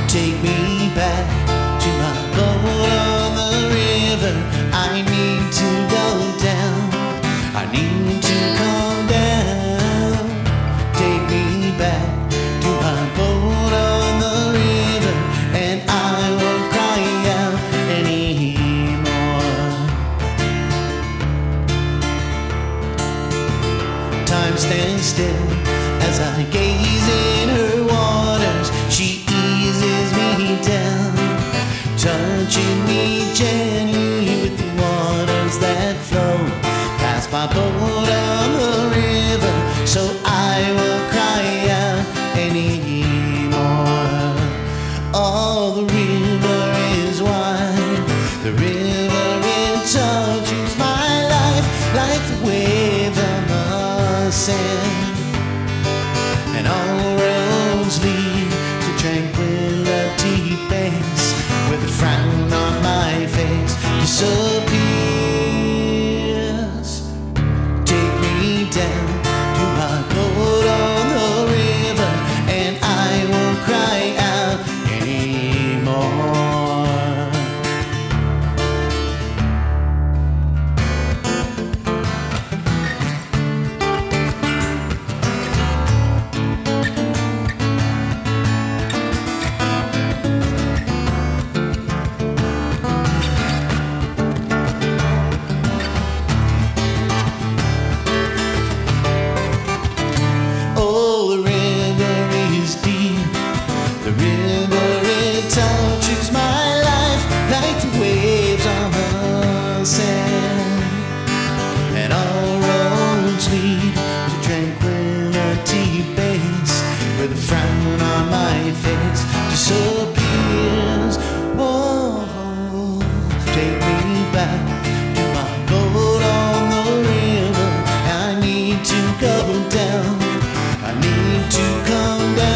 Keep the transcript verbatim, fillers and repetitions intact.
Take me back to my boat on the river. I need to go down. I need to calm down. Take me back to my boat on the river, and I won't cry out anymore. Time stands still as I gaze in her waters. She eases me down, touching me gently with the waters that flow past my boat on the river, so I won't cry out anymore. Oh, the river is wide, the river, it touches my life like the waves on the sand, and all roads lead to tranquility base, with a frown on my face disappears. Take me down to my boat on the river, and I won't cry out anymore. The river, it touches my life like the waves on the sand, and all roads lead to tranquility base, with a frown on my face disappears. Oh, take me back to my boat on the river. I need to go down. I need to come down.